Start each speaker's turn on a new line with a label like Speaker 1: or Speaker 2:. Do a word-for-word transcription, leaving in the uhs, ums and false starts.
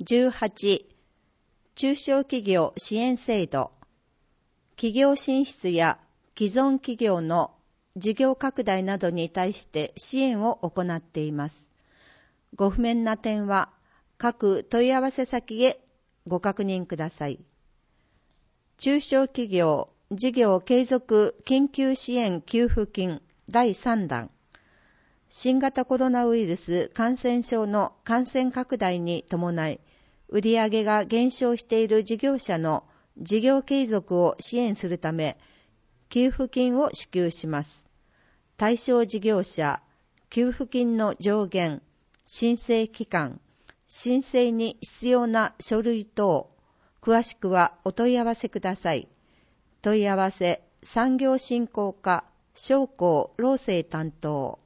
Speaker 1: じゅうはち、中小企業支援制度。企業進出や既存企業の事業拡大などに対して支援を行っています。ご不明な点は各問い合わせ先へご確認ください。中小企業事業継続緊急支援給付金だいさんだん。新型コロナウイルス感染症の感染拡大に伴い、売上が減少している事業者の事業継続を支援するため、給付金を支給します。対象事業者、給付金の上限、申請期間、申請に必要な書類等、詳しくはお問い合わせください。問い合わせ、産業振興課、商工労政担当。